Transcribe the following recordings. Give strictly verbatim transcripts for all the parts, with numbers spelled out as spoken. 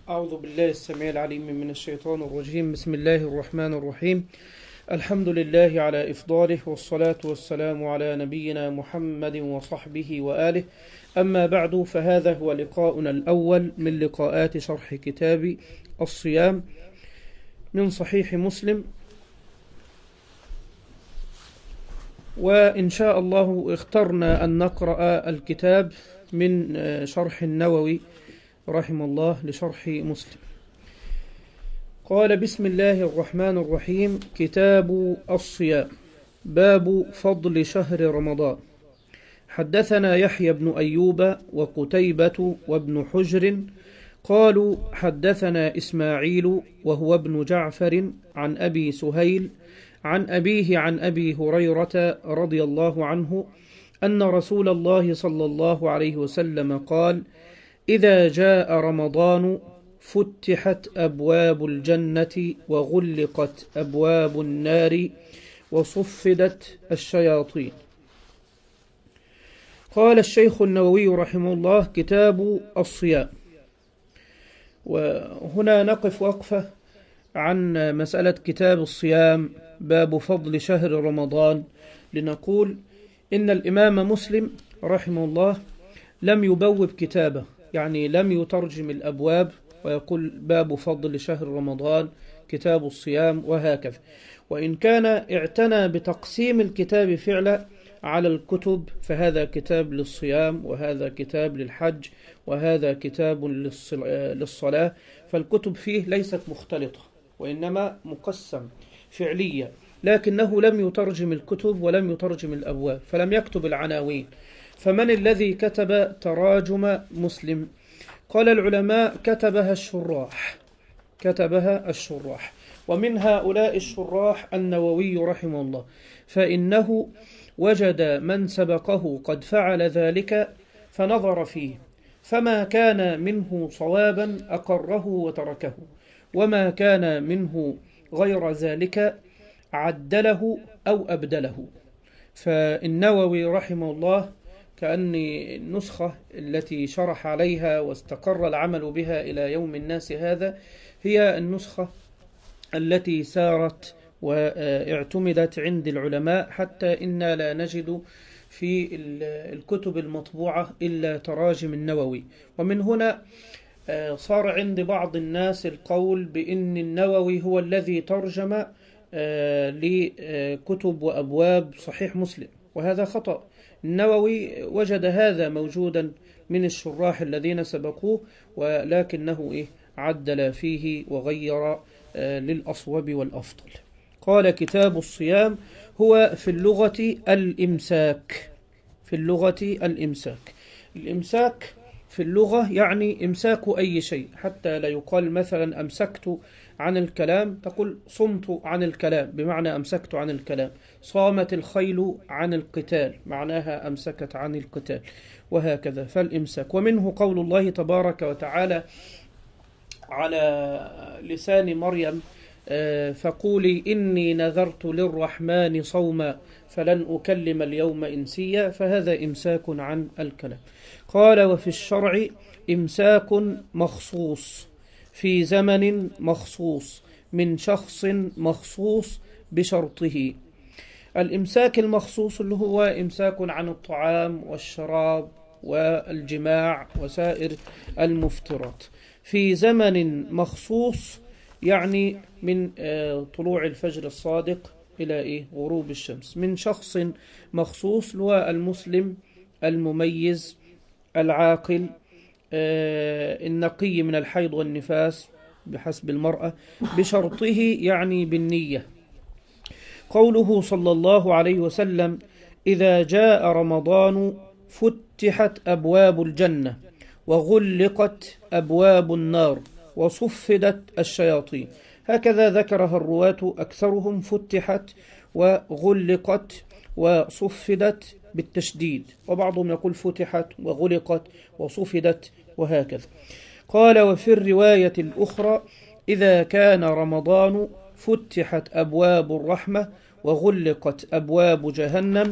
أعوذ بالله السميع العليم من الشيطان الرجيم. بسم الله الرحمن الرحيم. الحمد لله على إفضاله، والصلاة والسلام على نبينا محمد وصحبه وآله. أما بعد، فهذا هو لقاؤنا الأول من لقاءات شرح كتاب الصيام من صحيح مسلم، وإن شاء الله اخترنا أن نقرأ الكتاب من شرح النووي رحمه الله لشرح مسلم. قال: بسم الله الرحمن الرحيم. كتاب الصيام، باب فضل شهر رمضان. حدثنا يحيى بن أيوب وقتيبة وابن حجر قالوا: حدثنا إسماعيل وهو ابن جعفر عن أبي سهيل عن أبيه عن أبي هريرة رضي الله عنه أن رسول الله صلى الله عليه وسلم قال: إذا جاء رمضان فتحت أبواب الجنة وغلقت أبواب النار وصفدت الشياطين. قال الشيخ النووي رحمه الله: كتاب الصيام. وهنا نقف وقفة عن مسألة كتاب الصيام، باب فضل شهر رمضان، لنقول إن الإمام مسلم رحمه الله لم يبوب كتابه، يعني لم يترجم الأبواب ويقول باب فضل شهر رمضان، كتاب الصيام، وهكذا. وإن كان اعتنى بتقسيم الكتاب فعلا على الكتب، فهذا كتاب للصيام، وهذا كتاب للحج، وهذا كتاب للصلاة، فالكتب فيه ليست مختلطة وإنما مقسم فعليا، لكنه لم يترجم الكتب ولم يترجم الأبواب، فلم يكتب العناوين. فمن الذي كتب تراجم مسلم؟ قال العلماء: كتبها الشراح كتبها الشراح ومن هؤلاء الشراح النووي رحمه الله، فإنه وجد من سبقه قد فعل ذلك فنظر فيه، فما كان منه صوابا أقره وتركه، وما كان منه غير ذلك عدله أو أبدله. فالنووي رحمه الله كأن النسخة التي شرح عليها واستقر العمل بها إلى يوم الناس هذا هي النسخة التي سارت واعتمدت عند العلماء، حتى إنا لا نجد في الكتب المطبوعة إلا تراجم النووي. ومن هنا صار عند بعض الناس القول بأن النووي هو الذي ترجم لكتب وأبواب صحيح مسلم، وهذا خطأ. النووي وجد هذا موجودا من الشراح الذين سبقوه، ولكنه إيه عدل فيه وغير للأصوب والأفضل. قال: كتاب الصيام هو في اللغة الإمساك. في اللغة الإمساك الإمساك في اللغة يعني إمساك أي شيء، حتى لا يقال مثلا أمسكت عن الكلام، تقول صمت عن الكلام، بمعنى أمسكت عن الكلام. صامت الخيل عن القتال، معناها أمسكت عن القتال، وهكذا. فالإمساك. ومنه قول الله تبارك وتعالى على لسان مريم: فقولي إني نذرت للرحمن صوما فلن أكلم اليوم إنسيا، فهذا إمساك عن الكلام. قال: وفي الشرع إمساك مخصوص في زمن مخصوص من شخص مخصوص بشرطه. الإمساك المخصوص اللي هو إمساك عن الطعام والشراب والجماع وسائر المفطرات في زمن مخصوص، يعني من طلوع الفجر الصادق إلى إيه غروب الشمس، من شخص مخصوص هو المسلم المميز العاقل النقي من الحيض والنفاس بحسب المرأة بشرطه، يعني بالنية. قوله صلى الله عليه وسلم: إذا جاء رمضان فتحت أبواب الجنة وغلقت أبواب النار وصفدت الشياطين. هكذا ذكرها الرواة أكثرهم: فتحت وغلقت وصفدت بالتشديد، وبعضهم يقول فتحت وغلقت وصفدت، وهكذا. قال: وفي الرواية الأخرى: إذا كان رمضان فتحت أبواب الرحمة وغلقت أبواب جهنم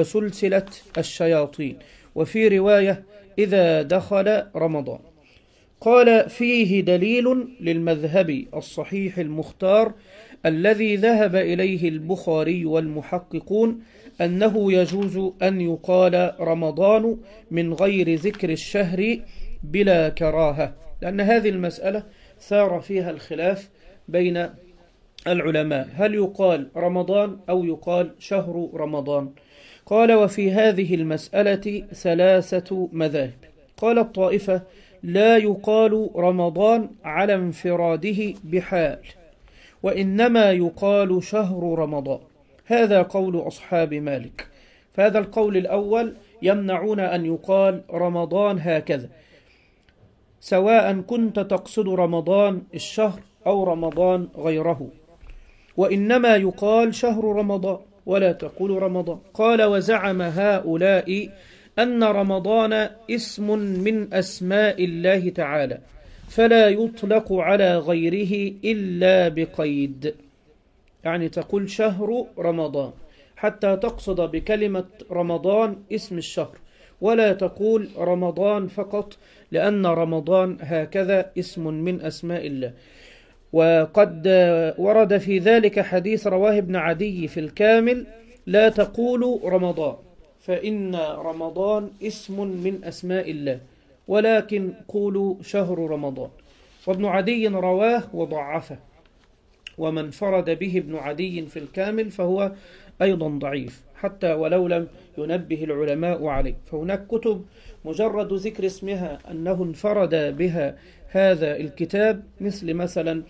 وسلسلت الشياطين. وفي رواية: إذا دخل رمضان. قال فيه دليل للمذهب الصحيح المختار الذي ذهب إليه البخاري والمحققون أنه يجوز أن يقال رمضان من غير ذكر الشهر بلا كراهة، لأن هذه المسألة ثار فيها الخلاف بين العلماء، هل يقال رمضان أو يقال شهر رمضان؟ قال وفي هذه المسألة ثلاثة مذاهب. قال الطائفة لا يقال رمضان على انفراده بحال، وإنما يقال شهر رمضان، هذا قول أصحاب مالك. فهذا القول الأول يمنعون أن يقال رمضان هكذا، سواء كنت تقصد رمضان الشهر أو رمضان غيره، وإنما يقال شهر رمضان ولا تقول رمضان. قال وزعم هؤلاء أن رمضان اسم من أسماء الله تعالى، فلا يطلق على غيره إلا بقيد، يعني تقول شهر رمضان حتى تقصد بكلمة رمضان اسم الشهر، ولا تقول رمضان فقط، لأن رمضان هكذا اسم من أسماء الله. وقد ورد في ذلك حديث رواه ابن عدي في الكامل: لا تقولوا رمضان فإن رمضان اسم من أسماء الله، ولكن قولوا شهر رمضان. وابن عدي رواه وضعفه، ومن فرد به ابن عدي في الكامل فهو أيضا ضعيف، حتى ولو لم ينبه العلماء عليه. فهناك كتب مجرد ذكر اسمها أنه انفرد بها هذا الكتاب، مثل مثلا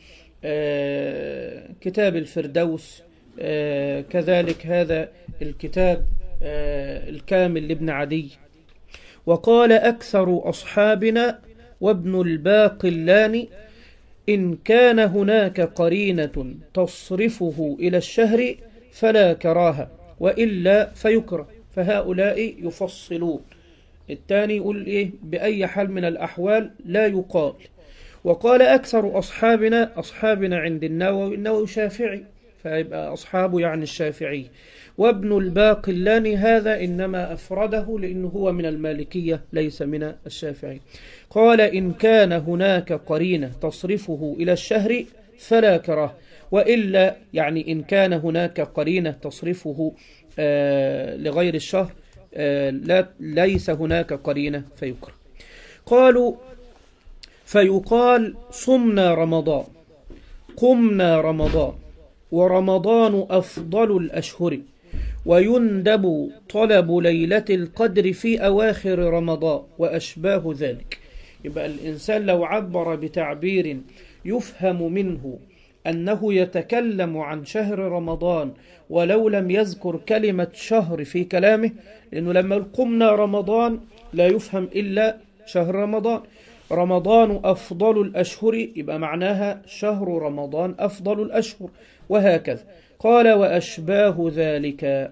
كتاب الفردوس، كذلك هذا الكتاب الكامل لابن عدي. وقال أكثر أصحابنا وابن الباقلاني: إن كان هناك قرينة تصرفه إلى الشهر فلا كراهة، وإلا فيكره. فهؤلاء يفصلون، الثاني يقول إيه؟ بأي حال من الأحوال لا يقال. وقال أكثر أصحابنا، أصحابنا عند النووي، النووي شافعي فيبقى أصحابه يعني الشافعي. وابن الباقلاني هذا إنما أفرده لأنه هو من المالكية ليس من الشافعي. قال إن كان هناك قرينة تصرفه إلى الشهر فلا كراهة، وإلا يعني إن كان هناك قرينة تصرفه آه لغير الشهر آه لا ليس هناك قرينة فيكره. قالوا فيقال صمنا رمضان، قمنا رمضان، ورمضان أفضل الأشهر، ويندب طلب ليلة القدر في أواخر رمضان وأشباه ذلك. يبقى الإنسان لو عبر بتعبير يفهم منه أنه يتكلم عن شهر رمضان ولو لم يذكر كلمة شهر في كلامه، لأنه لما قمنا رمضان لا يفهم إلا شهر رمضان. رمضان أفضل الأشهر يبقى معناها شهر رمضان أفضل الأشهر، وهكذا. قال وأشباه ذلك.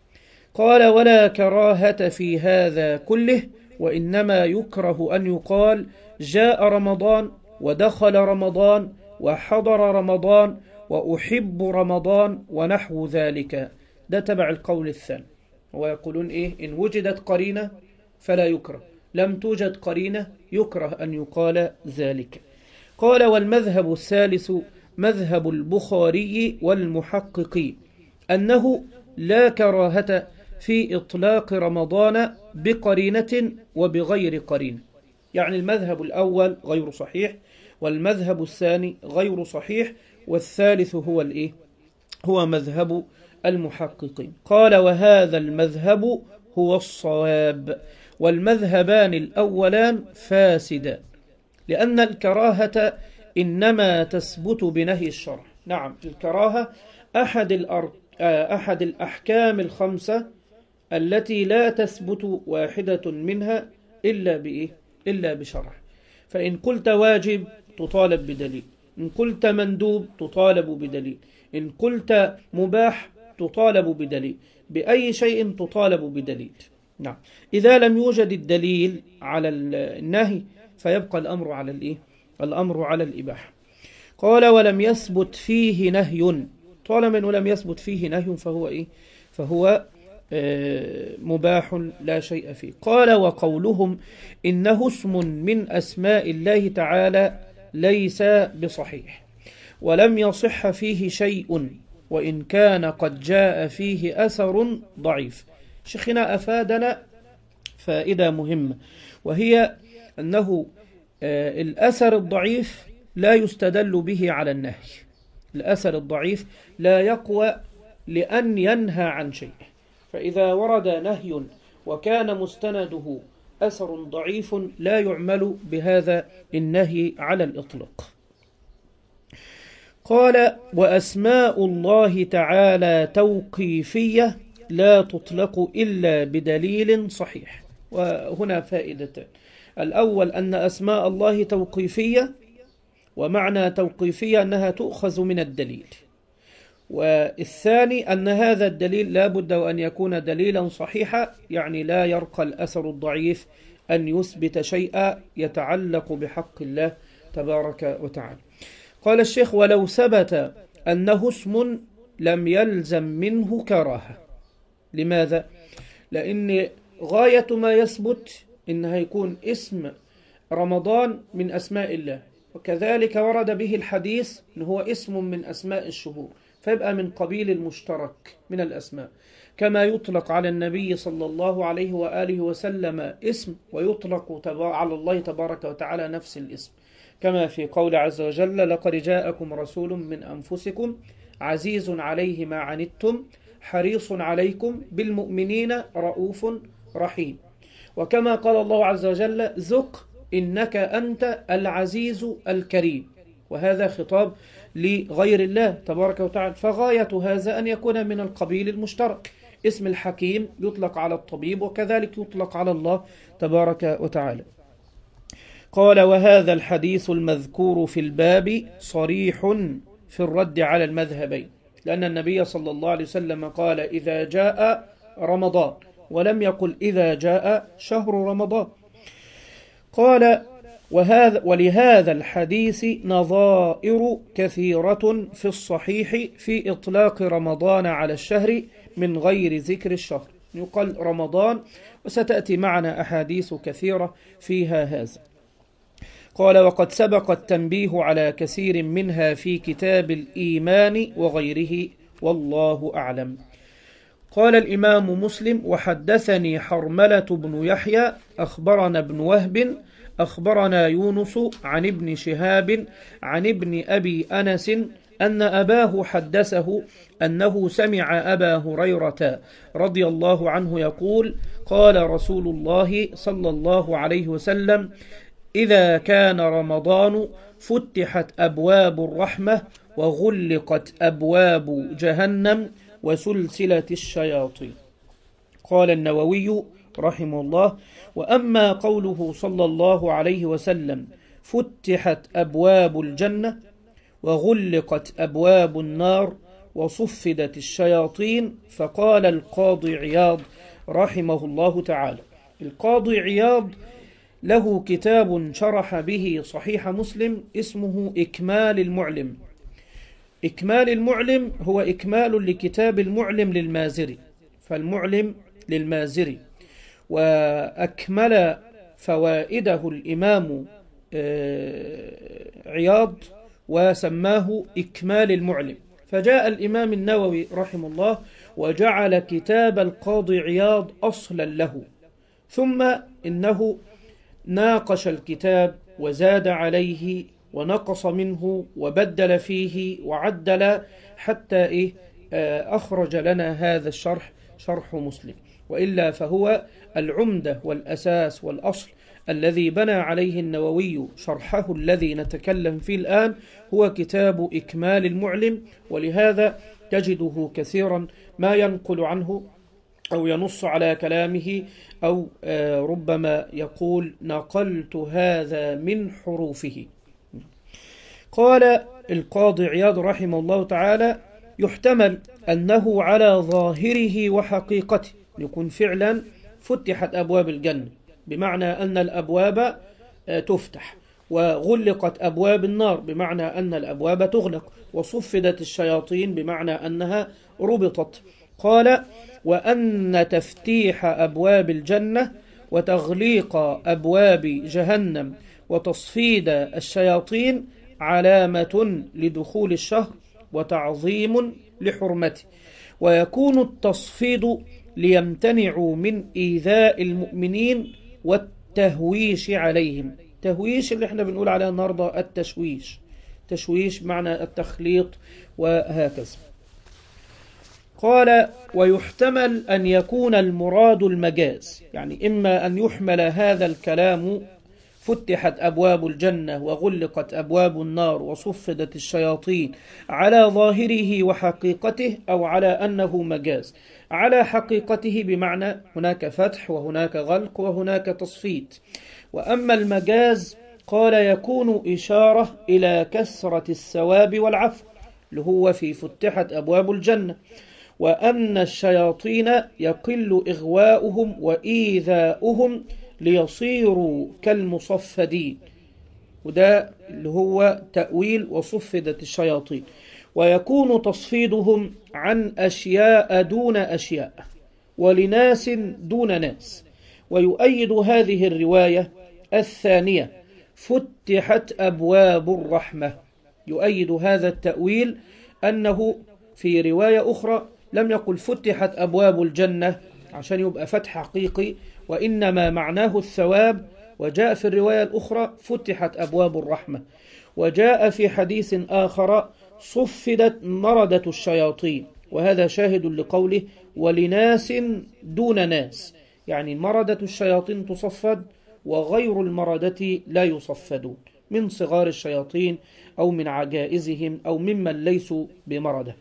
قال ولا كراهة في هذا كله، وإنما يكره أن يقال جاء رمضان ودخل رمضان وحضر رمضان وأحب رمضان ونحو ذلك. ده تبع القول الثاني، ويقولون إيه؟ إن وجدت قرينة فلا يكره، لم توجد قرينة يكره أن يقال ذلك. قال والمذهب الثالث مذهب البخاري والمحققين أنه لا كراهة في إطلاق رمضان بقرينة وبغير قرينة. يعني المذهب الأول غير صحيح، والمذهب الثاني غير صحيح، والثالث هو الإيه؟ هو مذهب المحققين. قال وهذا المذهب هو الصواب، والمذهبان الأولان فاسدان، لأن الكراهة إنما تثبت بنهي الشرع. نعم، الكراهة أحد الأر... أحد الأحكام الخمسة التي لا تثبت واحدة منها إلا بإيه؟ إلا بشرع. فإن قلت واجب تطالب بدليل، إن قلت مندوب تطالب بدليل، إن قلت مباح تطالب بدليل، بأي شيء تطالب بدليل. نعم، إذا لم يوجد الدليل على النهي فيبقى الأمر على الإيه؟ الأمر على الإباحة. قال ولم يثبت فيه نهي، طالما أنه لم يثبت فيه نهي فهو إيه؟ فهو مباح لا شيء فيه. قال وقولهم إنه اسم من أسماء الله تعالى ليس بصحيح، ولم يصح فيه شيء، وإن كان قد جاء فيه أثر ضعيف. شيخنا أفادنا فائدة مهمة، وهي أنه الأثر الضعيف لا يستدل به على النهي. الأثر الضعيف لا يقوى لأن ينهى عن شيء، فإذا ورد نهي وكان مستنده أثر ضعيف لا يعمل بهذا النهي على الإطلاق. قال وأسماء الله تعالى توقيفية لا تطلق إلا بدليل صحيح. وهنا فائدتان: الأول أن أسماء الله توقيفية، ومعنى توقيفية أنها تؤخذ من الدليل، والثاني أن هذا الدليل لا بد وأن يكون دليلا صحيحا، يعني لا يرقى الأثر الضعيف أن يثبت شيئا يتعلق بحق الله تبارك وتعالى. قال الشيخ ولو ثبت أنه اسم لم يلزم منه كراهة. لماذا؟ لأن غاية ما يثبت إنه يكون اسم رمضان من أسماء الله، وكذلك ورد به الحديث إنه هو اسم من أسماء الشهور، فيبقى من قبيل المشترك من الأسماء، كما يطلق على النبي صلى الله عليه وآله وسلم اسم، ويطلق على الله تبارك وتعالى نفس الاسم، كما في قول عز وجل لقد جاءكم رسول من أنفسكم عزيز عليه ما عنتم حريص عليكم بالمؤمنين رؤوف رحيم. وكما قال الله عز وجل ذق إنك أنت العزيز الكريم، وهذا خطاب لغير الله تبارك وتعالى. فغاية هذا أن يكون من القبيل المشترك. اسم الحكيم يطلق على الطبيب، وكذلك يطلق على الله تبارك وتعالى. قال وهذا الحديث المذكور في الباب صريح في الرد على المذهبين، لأن النبي صلى الله عليه وسلم قال إذا جاء رمضان، ولم يقل إذا جاء شهر رمضان. قال وهذا ولهذا الحديث نظائر كثيرة في الصحيح في إطلاق رمضان على الشهر من غير ذكر الشهر، يقال رمضان، وستأتي معنا أحاديث كثيرة فيها هذا. قال وقد سبق التنبيه على كثير منها في كتاب الإيمان وغيره، والله أعلم. قال الإمام مسلم وحدثني حرملة بن يحيى أخبرنا ابن وهب أخبرنا يونس عن ابن شهاب عن ابن أبي أنس أن أباه حدثه أنه سمع أبا هريرة رضي الله عنه يقول قال رسول الله صلى الله عليه وسلم إذا كان رمضان فتحت أبواب الرحمة وغلقت أبواب جهنم وسلسلة الشياطين. قال النووي رحمه الله وأما قوله صلى الله عليه وسلم فتحت أبواب الجنة وغلقت أبواب النار وصفدت الشياطين، فقال القاضي عياض رحمه الله تعالى. القاضي عياض له كتاب شرح به صحيح مسلم اسمه إكمال المعلم. إكمال المعلم هو إكمال لكتاب المعلم للمازري، فالمعلم للمازري، وأكمل فوائده الإمام عياض وسماه إكمال المعلم. فجاء الإمام النووي رحمه الله وجعل كتاب القاضي عياض أصلا له، ثم إنه ناقش الكتاب وزاد عليه ونقص منه وبدل فيه وعدل حتى إيه أخرج لنا هذا الشرح شرح مسلم. وإلا فهو العمدة والأساس والأصل الذي بنى عليه النووي شرحه الذي نتكلم فيه الآن هو كتاب إكمال المعلم. ولهذا تجده كثيرا ما ينقل عنه أو ينص على كلامه، أو ربما يقول نقلت هذا من حروفه. قال القاضي عياض رحمه الله تعالى يحتمل أنه على ظاهره وحقيقته يكون فعلا فتحت أبواب الجنة، بمعنى أن الأبواب تفتح، وغلقت أبواب النار بمعنى أن الأبواب تغلق، وصفدت الشياطين بمعنى أنها ربطت. قال: وأن تفتيح أبواب الجنة وتغليق أبواب جهنم وتصفيد الشياطين علامة لدخول الشهر وتعظيم لحرمته، ويكون التصفيد ليمتنعوا من إيذاء المؤمنين والتهويش عليهم. تهويش اللي احنا بنقول عليها النهاردة التشويش، تشويش معنى التخليط وهكذا. قال: ويحتمل أن يكون المراد المجاز، يعني إما أن يحمل هذا الكلام فتحت أبواب الجنة وغلقت أبواب النار وصفدت الشياطين على ظاهره وحقيقته، أو على أنه مجاز. على حقيقته بمعنى هناك فتح وهناك غلق وهناك تصفيد. وأما المجاز قال يكون إشارة إلى كثرة الثواب والعفو اللي هو في فتحت أبواب الجنة، وأن الشياطين يقل إغواؤهم وإيذاؤهم ليصيروا كالمصفدين، وده اللي هو تأويل وصفدت الشياطين. ويكون تصفيدهم عن أشياء دون أشياء ولناس دون ناس. ويؤيد هذه الرواية الثانية فتحت أبواب الرحمة، يؤيد هذا التأويل أنه في رواية أخرى لم يقل فتحت أبواب الجنة عشان يبقى فتح حقيقي، وإنما معناه الثواب. وجاء في الرواية الأخرى فتحت أبواب الرحمة. وجاء في حديث آخر صفدت مردة الشياطين، وهذا شاهد لقوله ولناس دون ناس، يعني مردة الشياطين تصفد وغير المردة لا يصفدون، من صغار الشياطين أو من عجائزهم أو ممن ليسوا بمردة.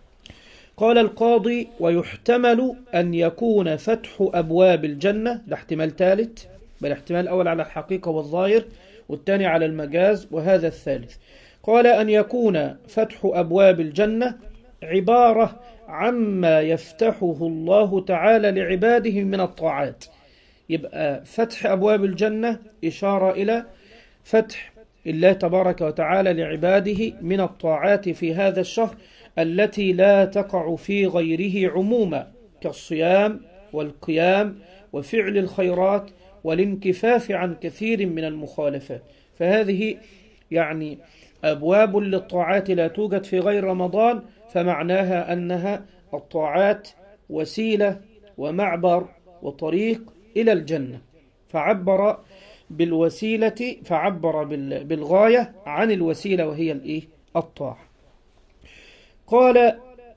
قال القاضي: ويحتمل أن يكون فتح أبواب الجنة، ده احتمال ثالث، بل احتمال الأول على الحقيقة والظاهر والثاني على المجاز وهذا الثالث. قال أن يكون فتح أبواب الجنة عبارة عما يفتحه الله تعالى لعباده من الطاعات. يبقى فتح أبواب الجنة إشارة إلى فتح الله تبارك وتعالى لعباده من الطاعات في هذا الشهر التي لا تقع في غيره عموما، كالصيام والقيام وفعل الخيرات والانكفاف عن كثير من المخالفات. فهذه يعني أبواب للطاعات لا توجد في غير رمضان، فمعناها أنها الطاعات وسيلة ومعبر وطريق إلى الجنة، فعبر بالوسيلة فعبر بالغاية عن الوسيلة وهي الإيه؟ الطاعة. قال: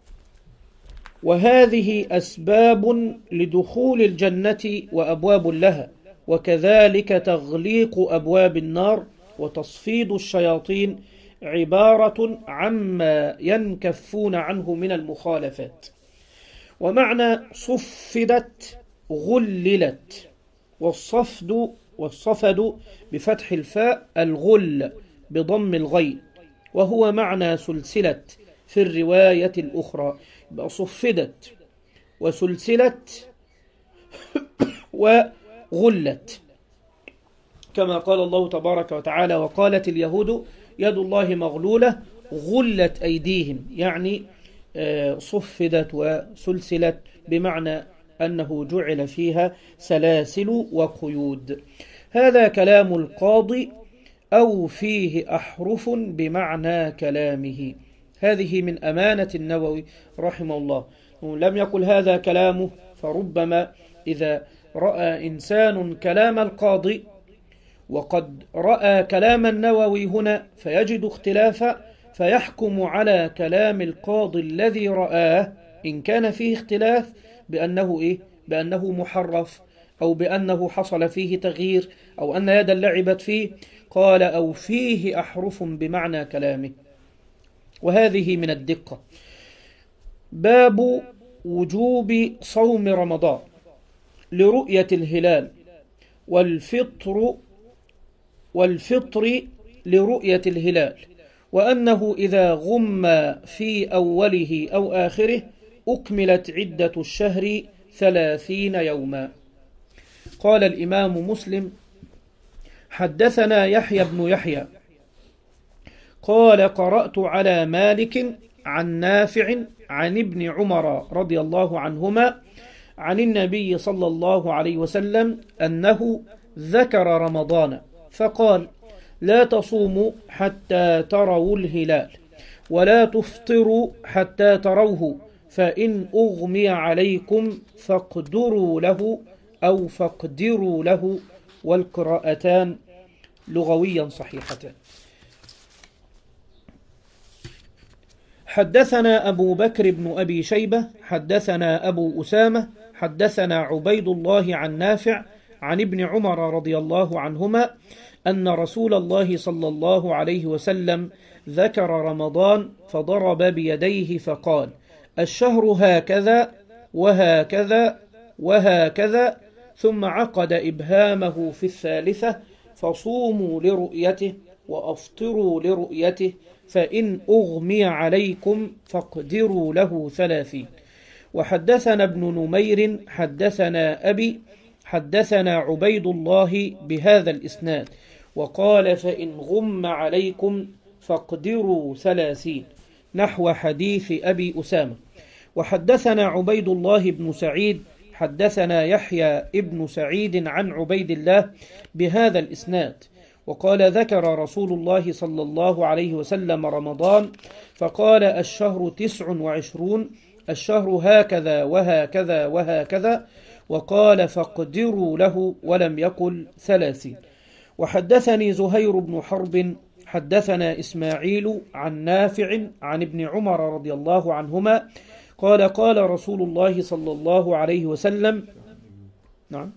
وهذه أسباب لدخول الجنة وأبواب لها، وكذلك تغليق أبواب النار وتصفيد الشياطين عبارة عما ينكفون عنه من المخالفات. ومعنى صفدت غللت، والصفد والصفد بفتح الفاء، الغل بضم الغين، وهو معنى سلسلة في الرواية الأخرى، يبقى صفدت وسلسلت وغلت، كما قال الله تبارك وتعالى: وقالت اليهود يد الله مغلولة غلت أيديهم، يعني صفدت وسلسلت بمعنى أنه جعل فيها سلاسل وقيود. هذا كلام القاضي، أو فيه أحرف بمعنى كلامه. هذه من أمانة النووي رحمه الله، لم يقل هذا كلامه، فربما إذا رأى إنسان كلام القاضي وقد رأى كلام النووي هنا فيجد اختلافا، فيحكم على كلام القاضي الذي رآه إن كان فيه اختلاف بأنه إيه؟ بأنه محرف، أو بأنه حصل فيه تغيير، أو أن يدا لعبت فيه. قال: أو فيه أحرف بمعنى كلامه. وهذه من الدقة. باب وجوب صوم رمضان لرؤية الهلال، والفطر والفطر لرؤية الهلال، وأنه إذا غم في أوله أو آخره أكملت عدة الشهر ثلاثين يوما. قال الإمام مسلم: حدثنا يحيى بن يحيى قال: قرأت على مالك عن نافع عن ابن عمر رضي الله عنهما عن النبي صلى الله عليه وسلم أنه ذكر رمضان فقال: لا تصوموا حتى تروا الهلال ولا تفطروا حتى تروه، فإن أغمي عليكم فاقدروا له أو فاقدروا له، والقراءتان لغويا صحيحتان. حدثنا أبو بكر بن أبي شيبة حدثنا أبو أسامة حدثنا عبيد الله عن نافع عن ابن عمر رضي الله عنهما أن رسول الله صلى الله عليه وسلم ذكر رمضان فضرب بيديه فقال: الشهر هكذا وهكذا وهكذا، ثم عقد إبهامه في الثالثة: فصوموا لرؤيته وأفطروا لرؤيته، فإن أغمي عليكم فاقدروا له ثلاثين. وحدثنا ابن نمير حدثنا أبي حدثنا عبيد الله بهذا الإسناد وقال: فإن غم عليكم فاقدروا ثلاثين، نحو حديث أبي أسامة. وحدثنا عبيد الله بن سعيد حدثنا يحيى ابن سعيد عن عبيد الله بهذا الإسناد وقال: ذكر رسول الله صلى الله عليه وسلم رمضان فقال: الشهر تسع وعشرون، الشهر هكذا وهكذا وهكذا، وقال: فاقدروا له، ولم يقل ثلاثين. وحدثني زهير بن حرب حدثنا إسماعيل عن نافع عن ابن عمر رضي الله عنهما قال: قال رسول الله صلى الله عليه وسلم. نعم.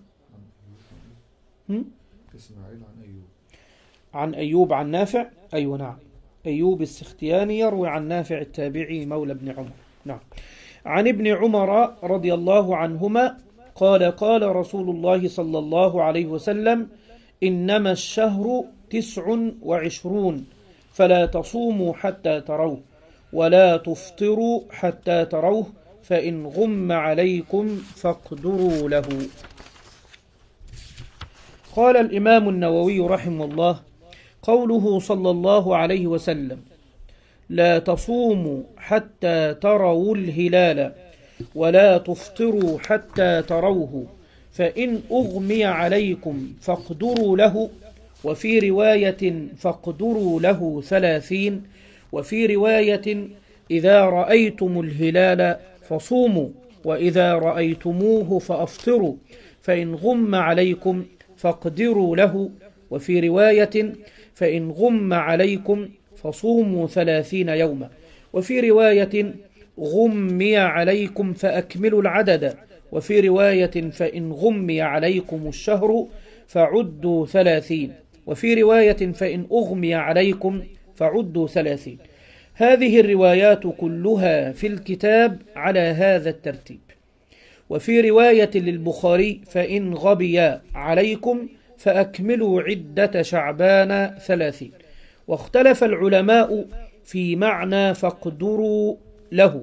إسماعيل عن أيوب عن أيوب عن نافع. أيوة نعم، أيوب السختياني يروي عن نافع التابعي مولى ابن عمر. نعم. عن ابن عمر رضي الله عنهما قال: قال رسول الله صلى الله عليه وسلم: إنما الشهر تسع وعشرون، فلا تصوموا حتى تروه ولا تفطروا حتى تروه، فإن غم عليكم فاقدروا له. قال الإمام النووي رحمه الله: قوله صلى الله عليه وسلم: لا تصوموا حتى تروا الهلال ولا تفطروا حتى تروه، فإن أغمي عليكم فاقدروا له، وفي رواية فاقدروا له ثلاثين، وفي رواية إذا رأيتم الهلال فصوموا، وإذا رأيتموه فأفطروا، فإن غم عليكم فاقدروا له، وفي رواية فإن غم عليكم فصوموا ثلاثين يوما، وفي رواية غمي عليكم فأكملوا العدد، وفي رواية فإن غمي عليكم الشهر فعدوا ثلاثين، وفي رواية فإن أغمي عليكم فعدوا ثلاثين. هذه الروايات كلها في الكتاب على هذا الترتيب. وفي رواية للبخاري: فإن غبي عليكم فأكملوا عدة شعبان ثلاثين. واختلف العلماء في معنى فاقدروا له.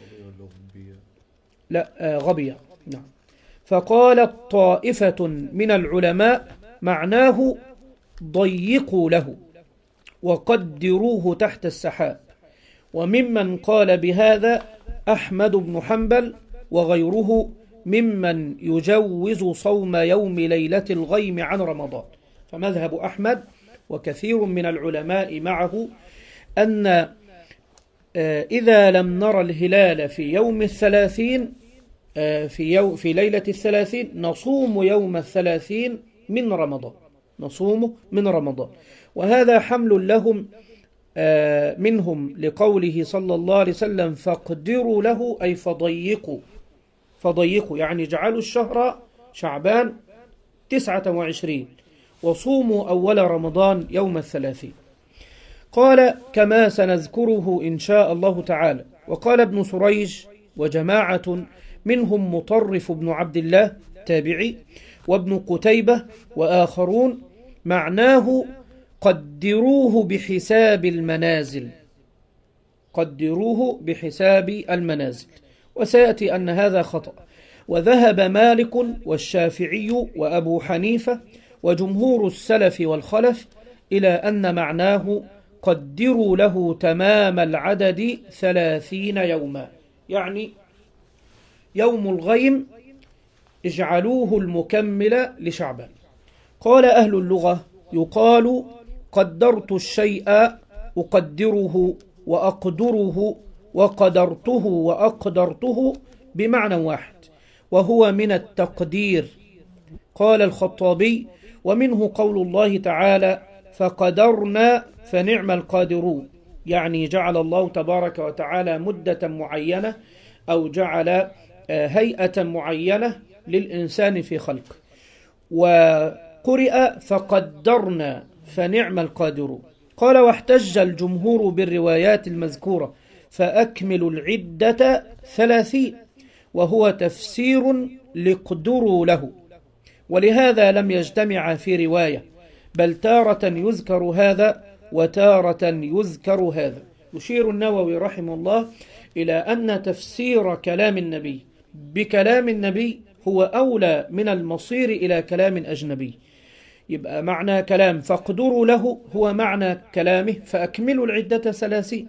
لا آه غبي. نعم. فقالت طائفة من العلماء معناه ضيقوا له وقدروه تحت السحاب. وممن قال بهذا أحمد بن حنبل وغيره ممن يجوز صوم يوم ليلة الغيم عن رمضان. فمذهب أحمد وكثير من العلماء معه أن إذا لم نرى الهلال في يوم الثلاثين في, يوم في ليلة الثلاثين نصوم يوم الثلاثين من رمضان، نصوم من رمضان. وهذا حمل لهم منهم لقوله صلى الله عليه وسلم: فاقدروا له، أي فضيقوا، فضيقوا يعني اجعلوا الشهر شعبان تسعة وعشرين وصوموا أول رمضان يوم الثلاثين. قال: كما سنذكره إن شاء الله تعالى. وقال ابن سريج وجماعة منهم مطرف بن عبد الله تابعي وابن قتيبة وآخرون معناه قدروه بحساب المنازل، قدروه بحساب المنازل. وسيأتي أن هذا خطأ. وذهب مالك والشافعي وأبو حنيفة وجمهور السلف والخلف إلى أن معناه قدروا له تمام العدد ثلاثين يوما، يعني يوم الغيم اجعلوه المكمل لشعبان. قال أهل اللغة يقال قدرت الشيء أقدره وأقدره وقدرته وأقدرته بمعنى واحد، وهو من التقدير. قال الخطابي: ومنه قول الله تعالى: فقدرنا فنعم القادرون، يعني جعل الله تبارك وتعالى مدة معينة أو جعل هيئة معينة للإنسان في خلقه. وقرئ فقدرنا فنعم القادرون. قال: واحتج الجمهور بالروايات المذكورة فأكملوا العدة ثلاثين، وهو تفسير لقدروا له، ولهذا لم يجتمع في رواية، بل تارة يذكر هذا وتارة يذكر هذا. يشير النووي رحمه الله إلى أن تفسير كلام النبي بكلام النبي هو أولى من المصير إلى كلام أجنبي. يبقى معنى كلام فاقدروا له هو معنى كلامه فأكملوا العدة ثلاثين.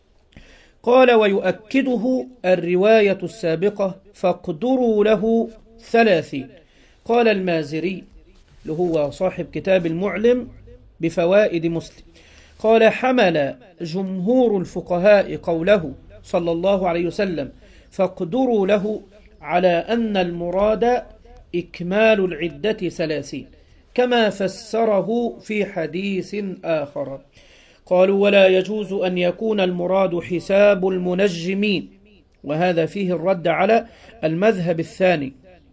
قال: ويؤكده الرواية السابقة فاقدروا له ثلاثين. قال المازري اللي هو صاحب كتاب المعلم بفوائد مسلم، قال: حمل جمهور الفقهاء قوله صلى الله عليه وسلم فاقدروا له على أن المراد إكمال العدة ثلاثين، كما فسره في حديث آخر. قالوا: ولا يجوز أن يكون المراد حساب المنجمين، وهذا فيه الرد على المذهب الثاني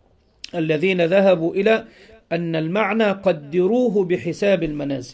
الذين ذهبوا إلى أن المعنى قدروه بحساب المنازل.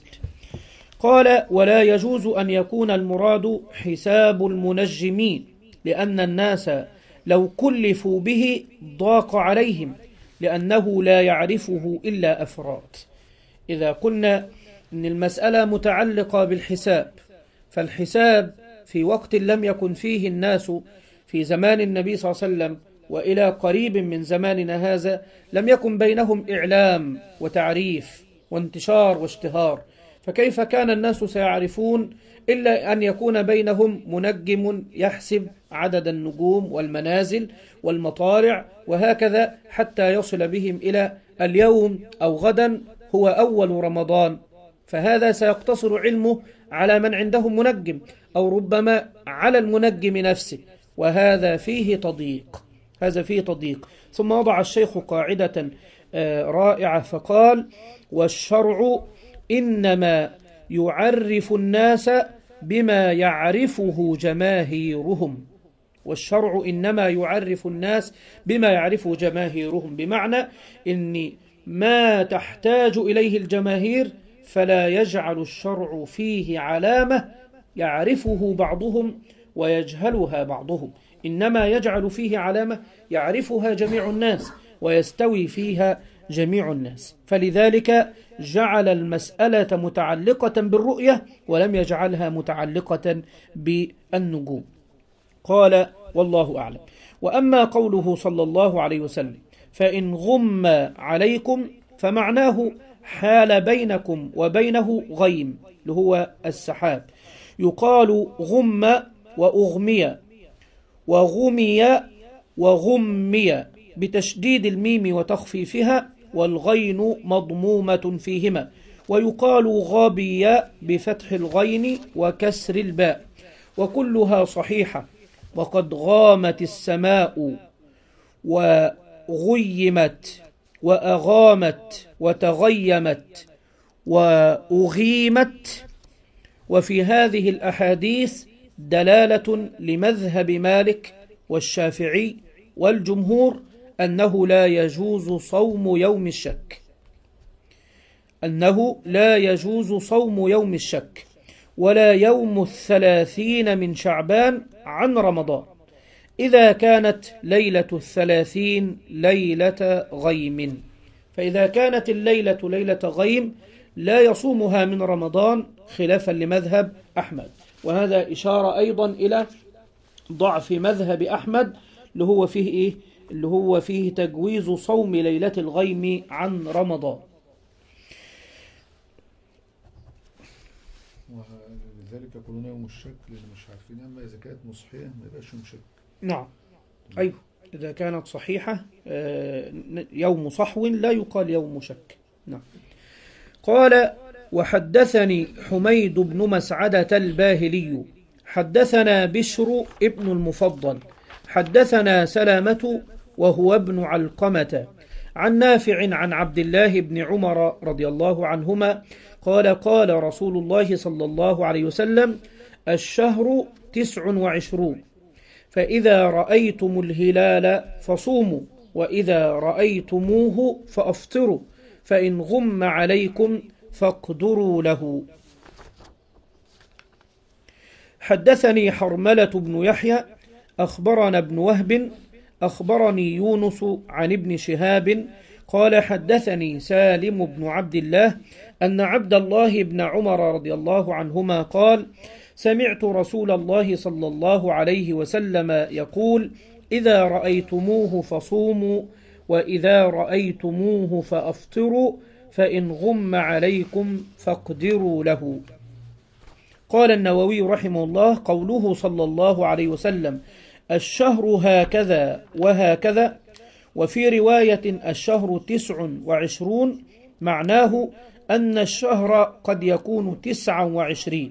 قال: ولا يجوز أن يكون المراد حساب المنجمين، لأن الناس لو كلفوا به ضاق عليهم، لأنه لا يعرفه إلا أفراد. إذا قلنا أن المسألة متعلقة بالحساب، فالحساب في وقت لم يكن فيه الناس في زمان النبي صلى الله عليه وسلم وإلى قريب من زماننا هذا لم يكن بينهم إعلام وتعريف وانتشار واشتهار، فكيف كان الناس سيعرفون إلا أن يكون بينهم منجم يحسب عدد النجوم والمنازل والمطالع وهكذا حتى يصل بهم إلى اليوم أو غدا هو أول رمضان، فهذا سيقتصر علمه على من عندهم منجم أو ربما على المنجم نفسه، وهذا فيه تضييق. هذا فيه تضييق. ثم وضع الشيخ قاعدة رائعة فقال: والشرع إنما يعرف الناس بما يعرفه جماهيرهم. والشرع إنما يعرف الناس بما يعرفه جماهيرهم، بمعنى إن ما تحتاج إليه الجماهير فلا يجعل الشرع فيه علامة يعرفه بعضهم ويجهلها بعضهم، إنما يجعل فيه علامة يعرفها جميع الناس ويستوي فيها جميع الناس. فلذلك جعل المسألة متعلقة بالرؤية ولم يجعلها متعلقة بالنجوم. قال: والله أعلم. وأما قوله صلى الله عليه وسلم فإن غم عليكم فمعناه حال بينكم وبينه غيم اللي هو السحاب. يقال غم وأغمي وغمي وغمي بتشديد الميم وتخفيفها، والغين مضمومة فيهما. ويقال غابي بفتح الغين وكسر الباء، وكلها صحيحة. وقد غامت السماء وغيمت وأغامت وتغيمت وأغيمت. وفي هذه الأحاديث دلالة لمذهب مالك والشافعي والجمهور أنه لا يجوز صوم يوم الشك، أنه لا يجوز صوم يوم الشك ولا يوم الثلاثين من شعبان عن رمضان إذا كانت ليلة الثلاثين ليلة غيم. فإذا كانت الليلة ليلة غيم لا يصومها من رمضان خلافا لمذهب أحمد. وهذا إشارة أيضا إلى ضعف مذهب أحمد اللي هو فيه إيه؟ اللي هو فيه تجويز صوم ليلة الغيم عن رمضان. ولذلك يقولون يوم الشك لأن مش عارفين، أما إذا كانت مصحية ما يبقاش يوم شك. نعم، أيوه، إذا كانت صحيحة يوم صحو لا يقال يوم شك. نعم. قال: وحدثني حميد بن مسعدة الباهلي حدثنا بشر ابن المفضل حدثنا سلامة وهو ابن علقمة عن نافع عن عبد الله بن عمر رضي الله عنهما قال: قال رسول الله صلى الله عليه وسلم: الشهر تسع وعشرون، فإذا رأيتم الهلال فصوموا، وإذا رأيتموه فأفطروا، فإن غم عليكم فاقدروا له. حدثني حرملة بن يحيى أخبرنا ابن وهب أخبرني يونس عن ابن شهاب قال: حدثني سالم بن عبد الله أن عبد الله بن عمر رضي الله عنهما قال: سمعت رسول الله صلى الله عليه وسلم يقول: إذا رأيتموه فصوموا، وإذا رأيتموه فأفطروا، فإن غم عليكم فاقدروا له. قال النووي رحمه الله: قوله صلى الله عليه وسلم الشهر هكذا وهكذا، وفي رواية الشهر تسع وعشرون، معناه أن الشهر قد يكون تسعا وعشرين،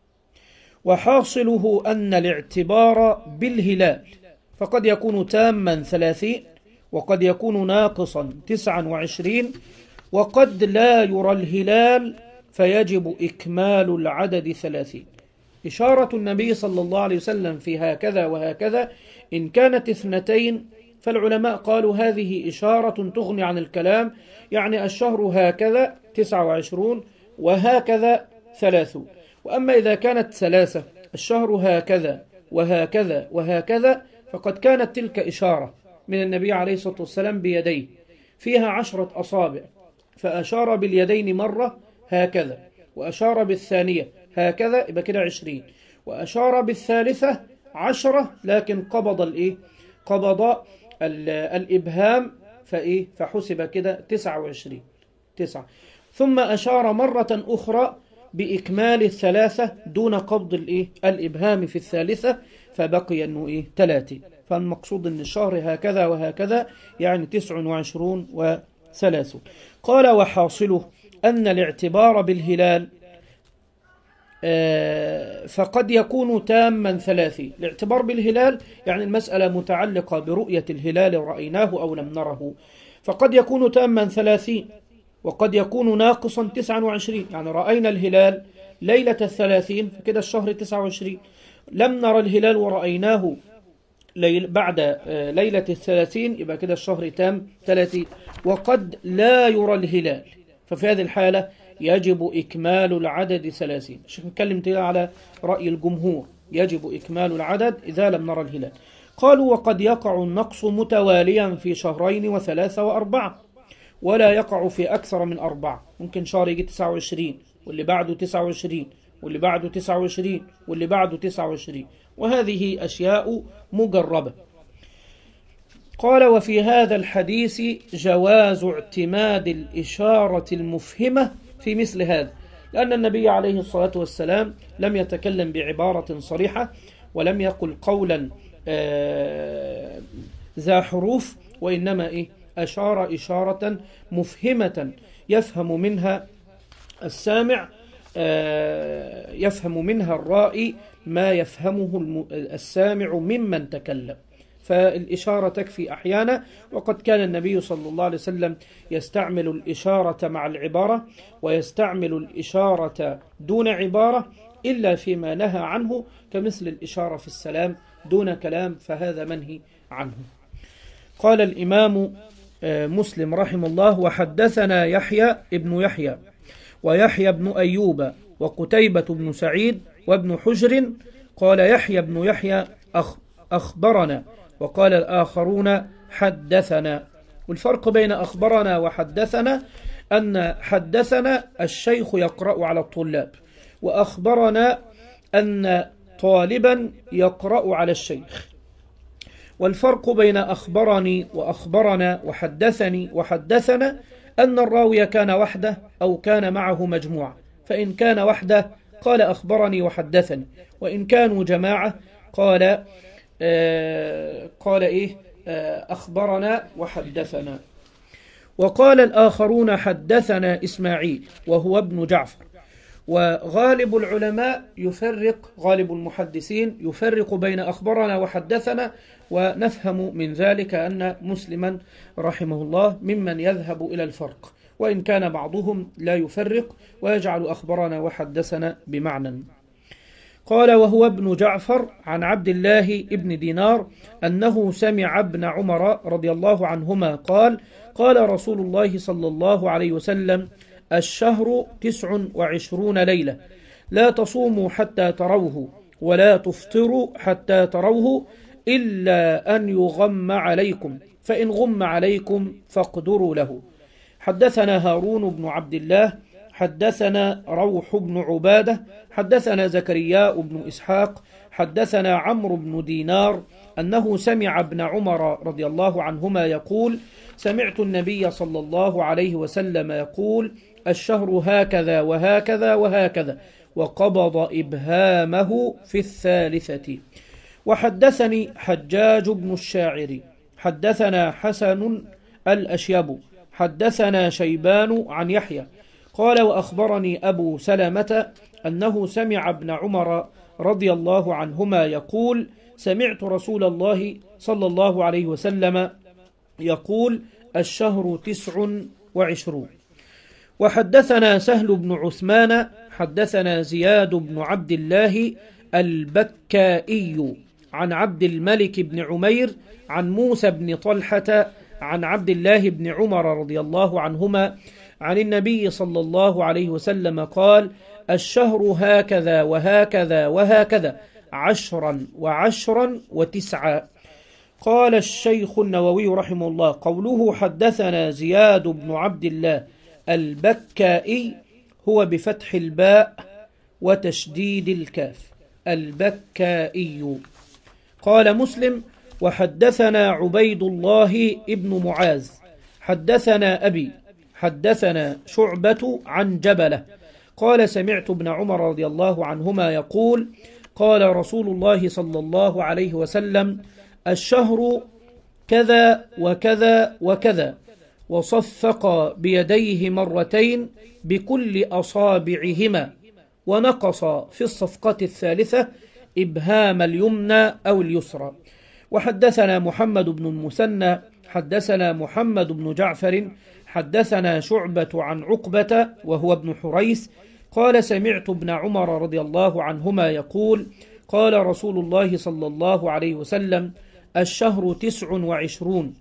وحاصله أن الاعتبار بالهلال، فقد يكون تاما ثلاثين، وقد يكون ناقصا تسعا وعشرين، وقد لا يرى الهلال فيجب إكمال العدد ثلاثين. إشارة النبي صلى الله عليه وسلم في هكذا وهكذا إن كانت اثنتين فالعلماء قالوا هذه إشارة تغني عن الكلام، يعني الشهر هكذا تسعة وعشرون وهكذا ثلاثون. وأما إذا كانت ثلاثة، الشهر هكذا وهكذا وهكذا، فقد كانت تلك إشارة من النبي عليه الصلاة والسلام بيديه فيها عشرة أصابع، فأشار باليدين مرة هكذا، وأشار بالثانية هكذا، يبقى كده عشرين، وأشار بالثالثة عشرة، لكن قبض الإيه؟ قبض الإبهام فإيه؟ فحسب كده تسعة وعشرين، تسعة. ثم أشار مرة أخرى بإكمال الثلاثة دون قبض الإيه؟ الإبهام في الثالثة، فبقي أنه إيه؟ ثلاثين. فالمقصود أن الشهر هكذا وهكذا يعني تسع وعشرون وثلاثون. قال: وحاصله أن الاعتبار بالهلال فقد يكون تاما ثلاثين. الاعتبار بالهلال يعني المسألة متعلقة برؤية الهلال رأيناه أو لم نره، فقد يكون تاما ثلاثين، وقد يكون ناقصا تسعا وعشرين، يعني رأينا الهلال ليلة الثلاثين فكده الشهر تسعة وعشرين، لم نرى الهلال ورأيناه بعد ليلة الثلاثين يبقى كده الشهر تام ثلاثين، وقد لا يرى الهلال، ففي هذه الحالة يجب إكمال العدد ثلاثين. الشيخ نتكلم على رأي الجمهور، يجب إكمال العدد إذا لم نرى الهلال. قالوا: وقد يقع النقص متواليا في شهرين وثلاثة وأربعة، ولا يقع في أكثر من أربعة. ممكن شهر يجي تسعة وعشرين، واللي بعده تسعة وعشرين، واللي بعده تسعة وعشرين، واللي بعده تسعة وعشرين، وهذه أشياء مجربة. قال: وفي هذا الحديث جواز اعتماد الإشارة المفهمة في مثل هذا، لأن النبي عليه الصلاة والسلام لم يتكلم بعبارة صريحة، ولم يقل قولا آه ذا حروف، وإنما إيه؟ أشار إشارة مفهمة يفهم منها السامع، آه يفهم منها الرائي ما يفهمه السامع ممن تكلم. فالإشارة تكفي أحيانا، وقد كان النبي صلى الله عليه وسلم يستعمل الإشارة مع العبارة، ويستعمل الإشارة دون عبارة إلا فيما نهى عنه، كمثل الإشارة في السلام دون كلام، فهذا منهي عنه. قال الإمام مسلم رحمه الله: وحدثنا يحيى ابن يحيى ويحيى بن أيوب وقتيبة بن سعيد وابن حجر. قال يحيى بن يحيى أخبرنا، وقال الآخرون حدثنا. والفرق بين أخبرنا وحدثنا أن حدثنا الشيخ يقرأ على الطلاب، وأخبرنا أن طالبا يقرأ على الشيخ. والفرق بين أخبرني وأخبرنا وحدثني وحدثنا أن الراوي كان وحده أو كان معه مجموعة، فإن كان وحده قال أخبرني وحدثني، وإن كانوا جماعة قال آه قال إيه آه أخبرنا وحدثنا. وقال الآخرون حدثنا إسماعيل وهو ابن جعفر. وغالب العلماء يفرق، غالب المحدثين يفرق بين أخبرنا وحدثنا، ونفهم من ذلك أن مسلما رحمه الله ممن يذهب إلى الفرق، وإن كان بعضهم لا يفرق ويجعل أخبرنا وحدثنا بمعنى. قال وهو ابن جعفر عن عبد الله ابن دينار أنه سمع ابن عمر رضي الله عنهما قال قال رسول الله صلى الله عليه وسلم الشهر تسع وعشرون ليلة لا تصوموا حتى تروه ولا تفطروا حتى تروه إلا أن يغم عليكم، فإن غم عليكم فاقدروا له. حدثنا هارون بن عبد الله حدثنا روح بن عبادة حدثنا زكريا بن إسحاق حدثنا عمرو بن دينار أنه سمع ابن عمر رضي الله عنهما يقول سمعت النبي صلى الله عليه وسلم يقول الشهر هكذا وهكذا وهكذا، وقبض إبهامه في الثالثة. وحدثني حجاج بن الشاعر حدثنا حسن الأشيب حدثنا شيبان عن يحيى قال وأخبرني أبو سلمة أنه سمع ابن عمر رضي الله عنهما يقول سمعت رسول الله صلى الله عليه وسلم يقول الشهر تسع وعشرون. وحدثنا سهل بن عثمان حدثنا زياد بن عبد الله البكائي عن عبد الملك بن عمير عن موسى بن طلحة عن عبد الله بن عمر رضي الله عنهما عن النبي صلى الله عليه وسلم قال الشهر هكذا وهكذا وهكذا عشرا وعشرا وتسعا. قال الشيخ النووي رحمه الله قوله حدثنا زياد بن عبد الله البكائي هو بفتح الباء وتشديد الكاف البكائي. قال مسلم وحدثنا عبيد الله ابن معاذ حدثنا أبي حدثنا شعبة عن جبلة قال سمعت ابن عمر رضي الله عنهما يقول قال رسول الله صلى الله عليه وسلم الشهر كذا وكذا وكذا، وصفق بيديه مرتين بكل أصابعهما، ونقص في الصفقة الثالثة إبهام اليمنى أو اليسرى. وحدثنا محمد بن المثنى حدثنا محمد بن جعفر حدثنا شعبة عن عقبة وهو ابن حريث قال سمعت ابن عمر رضي الله عنهما يقول قال رسول الله صلى الله عليه وسلم الشهر تسع وعشرون،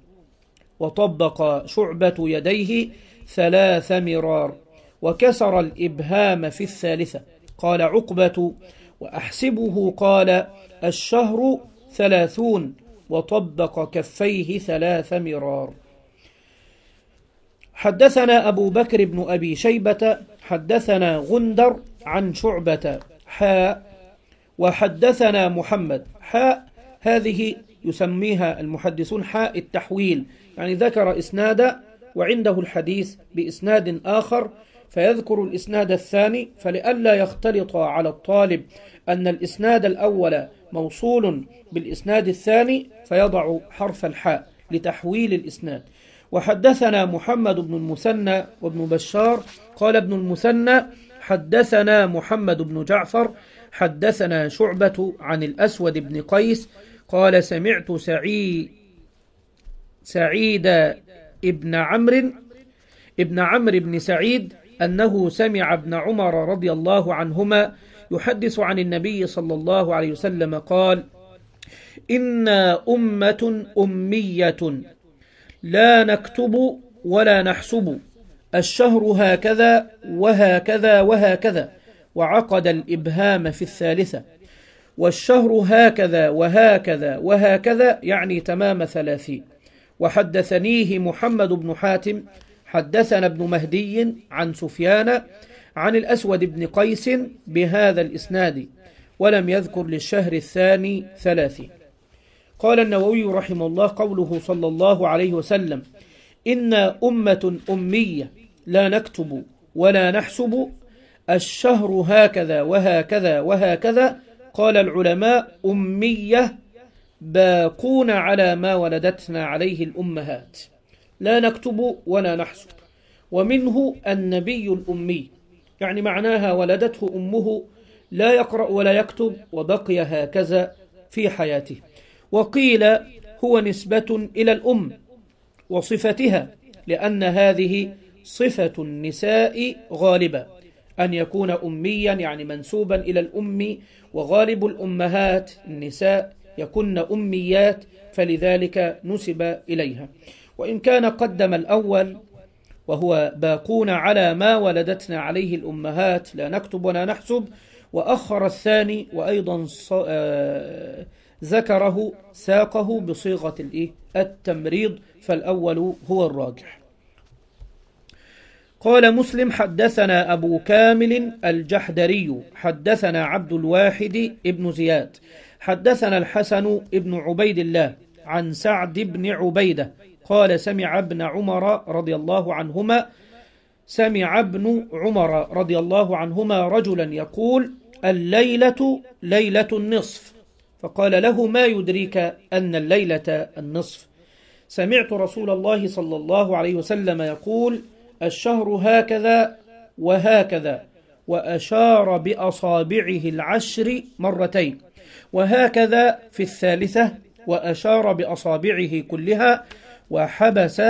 وطبق شعبة يديه ثلاث مرار وكسر الإبهام في الثالثة. قال عقبة وأحسبه قال الشهر ثلاثون وطبق كفيه ثلاث مرار. حدثنا أبو بكر بن أبي شيبة حدثنا غندر عن شعبة حاء وحدثنا محمد حاء، هذه يسميها المحدثون حاء التحويل، يعني ذكر إسنادا وعنده الحديث بإسناد آخر فيذكر الإسناد الثاني، فلئلا يختلط على الطالب أن الإسناد الأول موصول بالإسناد الثاني فيضع حرف الحاء لتحويل الإسناد. وحدثنا محمد بن المثنى وابن بشار قال ابن المثنى حدثنا محمد بن جعفر حدثنا شعبة عن الأسود بن قيس قال سمعت سعيد سعيد ابن عمرو ابن عمرو بن سعيد أنه سمع ابن عمر رضي الله عنهما يحدث عن النبي صلى الله عليه وسلم قال إنا أمة أمية لا نكتب ولا نحسب، الشهر هكذا وهكذا وهكذا، وعقد الإبهام في الثالثة، والشهر هكذا وهكذا وهكذا يعني تمام ثلاثين. وحدثنيه محمد بن حاتم حدثنا ابن مهدي عن سفيان عن الأسود بن قيس بهذا الإسناد، ولم يذكر للشهر الثاني ثلاثين. قال النووي رحمه الله قوله صلى الله عليه وسلم إنا أمة أمية لا نكتب ولا نحسب، الشهر هكذا وهكذا وهكذا. قال العلماء أمية باقون على ما ولدتنا عليه الأمهات لا نكتب ولا نحسب. ومنه النبي الأمي، يعني معناها ولدته أمه لا يقرأ ولا يكتب وبقي هكذا في حياته. وقيل هو نسبة إلى الأم وصفتها، لأن هذه صفة النساء غالبا، أن يكون أميا يعني منسوبا إلى الأم، وغالب الأمهات النساء يكن أميات، فلذلك نسب إليها. وإن كان قدم الأول وهو باقون على ما ولدتنا عليه الأمهات لا نكتب ولا نحسب، وأخر الثاني وأيضا ذكره ساقه بصيغة التمريض، فالأول هو الراجح. قال مسلم: حدثنا أبو كامل الجحدري حدثنا عبد الواحد ابن زياد حدثنا الحسن ابن عبيد الله عن سعد بن عبيدة قال: سمع ابن عمر رضي الله عنهما سمع ابن عمر رضي الله عنهما رجلا يقول: الليلة ليلة النصف. فقال له: ما يدريك أن الليلة النصف؟ سمعت رسول الله صلى الله عليه وسلم يقول: الشهر هكذا وهكذا، وأشار بأصابعه العشر مرتين، وهكذا في الثالثة، وأشار بأصابعه كلها، وحبس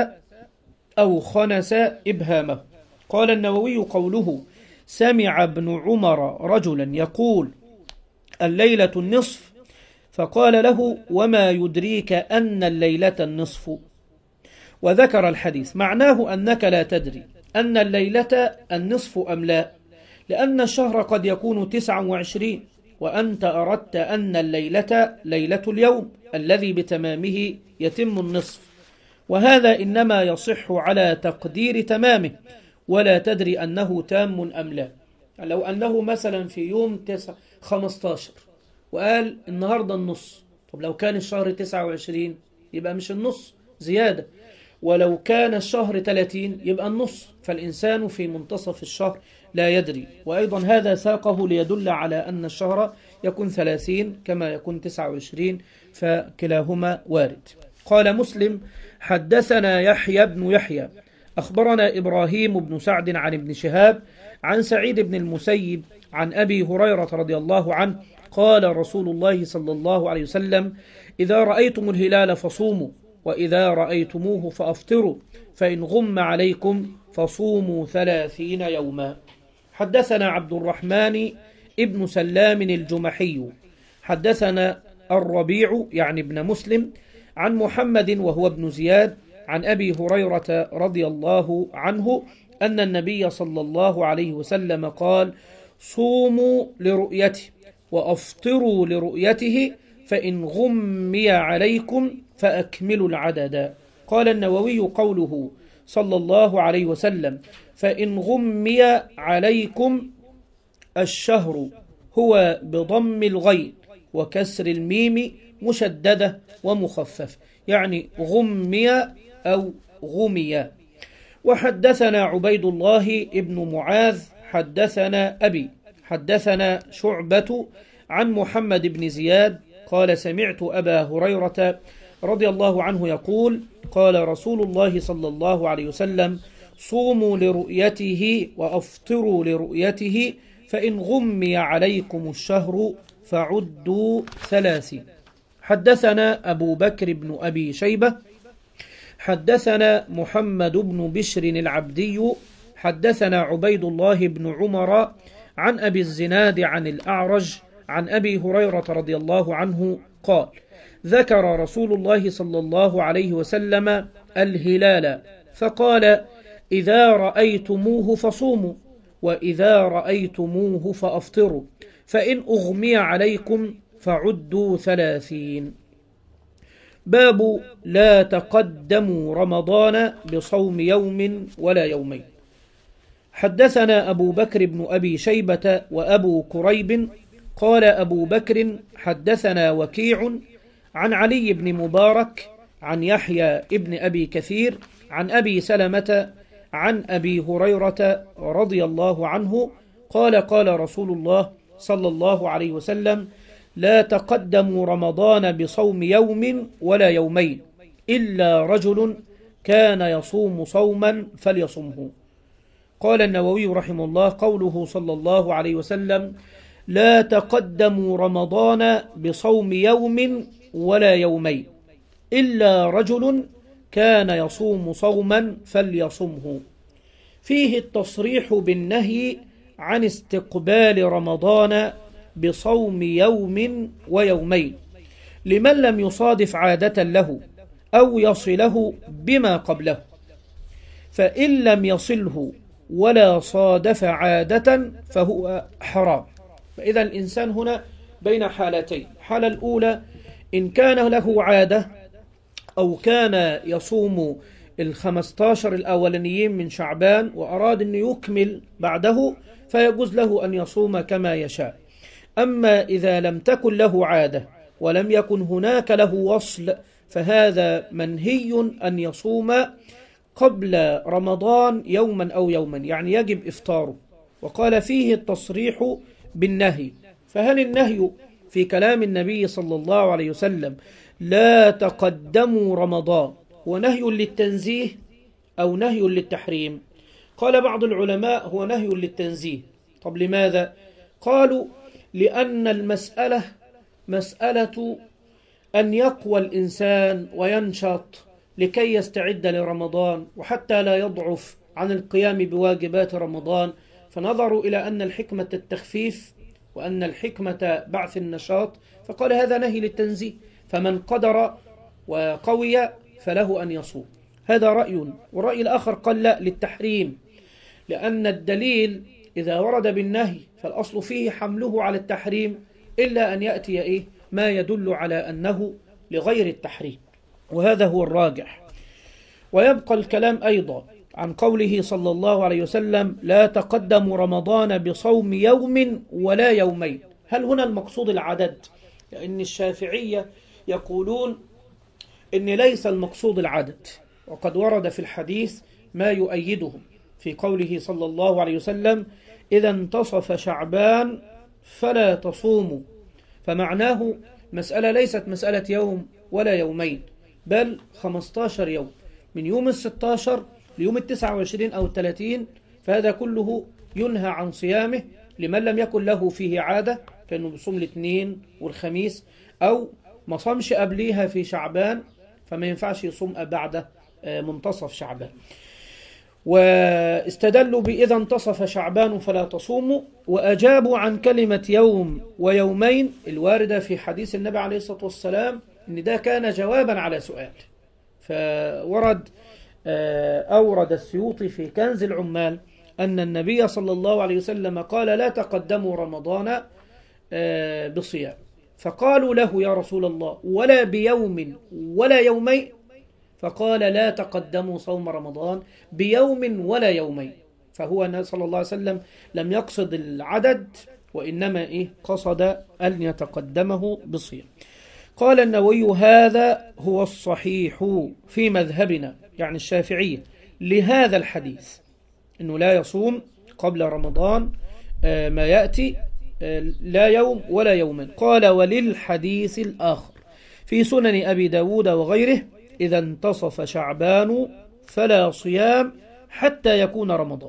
أو خنس إبهامه. قال النووي: قوله سمع ابن عمر رجلا يقول الليلة النصف، فقال له: وما يدريك أن الليلة النصف؟ وذكر الحديث. معناه أنك لا تدري أن الليلة النصف أم لا، لأن الشهر قد يكون تسعا وعشرين، وأنت أردت أن الليلة ليلة اليوم الذي بتمامه يتم النصف، وهذا إنما يصح على تقدير تمامه، ولا تدري أنه تام أم لا. لو أنه مثلا في يوم خمستاشر وقال النهاردة النص، طب لو كان الشهر تسعة وعشرين يبقى مش النص، زيادة، ولو كان الشهر ثلاثين يبقى النص، فالإنسان في منتصف الشهر لا يدري. وأيضا هذا ساقه ليدل على أن الشهر يكون ثلاثين كما يكون تسعة وعشرين، فكلاهما وارد. قال مسلم: حدثنا يحيى بن يحيى أخبرنا إبراهيم بن سعد عن ابن شهاب عن سعيد بن المسيب عن أبي هريرة رضي الله عنه قال رسول الله صلى الله عليه وسلم: إذا رأيتم الهلال فصوموا، وإذا رأيتموه فأفطروا، فإن غم عليكم فصوموا ثلاثين يوما. حدثنا عبد الرحمن ابن سلام الجمحي حدثنا الربيع يعني ابن مسلم عن محمد وهو ابن زياد عن أبي هريرة رضي الله عنه أن النبي صلى الله عليه وسلم قال: صوموا لرؤيته وأفطروا لرؤيته، فإن غمي عليكم فأكملوا العدد. قال النووي: قوله صلى الله عليه وسلم فإن غمي عليكم، الشهر هو بضم الغين وكسر الميم مشددة ومخفف، يعني غمي أو غمي. وحدثنا عبيد الله ابن معاذ حدثنا أبي حدثنا شعبة عن محمد بن زياد قال: سمعت أبا هريرة رضي الله عنه يقول: قال رسول الله صلى الله عليه وسلم: صوموا لرؤيته وأفطروا لرؤيته، فإن غمي عليكم الشهر فعدوا ثلاثين. حدثنا أبو بكر بن أبي شيبة حدثنا محمد بن بشر العبدي حدثنا عبيد الله بن عمر عن أبي الزناد عن الأعرج عن أبي هريرة رضي الله عنه قال: ذكر رسول الله صلى الله عليه وسلم الهلال فقال: إذا رأيتموه فصوموا، وإذا رأيتموه فأفطروا، فإن أغمي عليكم فعدوا ثلاثين. باب لا تقدموا رمضان بصوم يوم ولا يومين. حدثنا أبو بكر بن أبي شيبة وأبو كريب قال أبو بكر حدثنا وكيع عن علي بن مبارك عن يحيى ابن أبي كثير عن أبي سلمة عن أبي هريرة رضي الله عنه قال: قال رسول الله صلى الله عليه وسلم: لا تقدموا رمضان بصوم يوم ولا يومين إلا رجل كان يصوم صوما فليصمه. قال النووي رحمه الله: قوله صلى الله عليه وسلم: لا تقدموا رمضان بصوم يوم ولا يومين إلا رجل كان يصوم صوما فليصمه، فيه التصريح بالنهي عن استقبال رمضان بصوم يوم ويومين لمن لم يصادف عادة له أو يصله بما قبله، فإن لم يصله ولا صادف عادة فهو حرام. فإذا الإنسان هنا بين حالتين: الحالة الأولى إن كان له عادة أو كان يصوم الخمستاشر الأولانيين من شعبان وأراد أن يكمل بعده فيجوز له أن يصوم كما يشاء. أما إذا لم تكن له عادة ولم يكن هناك له وصل فهذا منهي أن يصوم قبل رمضان يوما أو يوما، يعني يجب إفطاره. وقال فيه التصريح بالنهي. فهل النهي في كلام النبي صلى الله عليه وسلم لا تقدموا رمضان ونهي للتنزيه أو نهي للتحريم؟ قال بعض العلماء هو نهي للتنزيه. طب لماذا؟ قالوا لأن المسألة مسألة أن يقوى الإنسان وينشط لكي يستعد لرمضان وحتى لا يضعف عن القيام بواجبات رمضان، فنظروا إلى أن الحكمة التخفيف وأن الحكمة بعث النشاط، فقال هذا نهي للتنزيه، فمن قدر وقوي فله أن يصوم. هذا رأي. ورأي الآخر قال لا، للتحريم، لأن الدليل إذا ورد بالنهي فالأصل فيه حمله على التحريم إلا أن يأتي إيه ما يدل على أنه لغير التحريم، وهذا هو الراجح. ويبقى الكلام أيضا عن قوله صلى الله عليه وسلم: لا تقدموا رمضان بصوم يوم ولا يومين. هل هنا المقصود العدد؟ لأن الشافعية يقولون إن ليس المقصود العدد، وقد ورد في الحديث ما يؤيدهم في قوله صلى الله عليه وسلم: إذا انتصف شعبان فلا تصوموا. فمعناه مسألة ليست مسألة يوم ولا يومين، بل خمستاشر يوم، من يوم الستاشر ليوم التسعة وعشرين أو الثلاثين، فهذا كله ينهى عن صيامه لمن لم يكن له فيه عادة، كأنه بيصوم الاثنين والخميس، أو ما صامش قبليها في شعبان فما ينفعش يصوم بعد منتصف شعبان. واستدلوا بإذا انتصف شعبان فلا تصوموا، وأجابوا عن كلمة يوم ويومين الواردة في حديث النبي عليه الصلاة والسلام إن ده كان جوابا على سؤال. فورد أورد السيوطي في كنز العمال أن النبي صلى الله عليه وسلم قال: لا تقدموا رمضان بصيام. فقالوا له: يا رسول الله، ولا بيوم ولا يومين؟ فقال: لا تقدموا صوم رمضان بيوم ولا يومين. فهو النبي صلى الله عليه وسلم لم يقصد العدد، وإنما إيه قصد أن يتقدمه بصيام. قال النووي: هذا هو الصحيح في مذهبنا، يعني الشافعية، لهذا الحديث، أنه لا يصوم قبل رمضان ما يأتي لا يوم ولا يومين. قال: وللحديث الآخر في سنن أبي داود وغيره: إذا انتصف شعبان فلا صيام حتى يكون رمضان.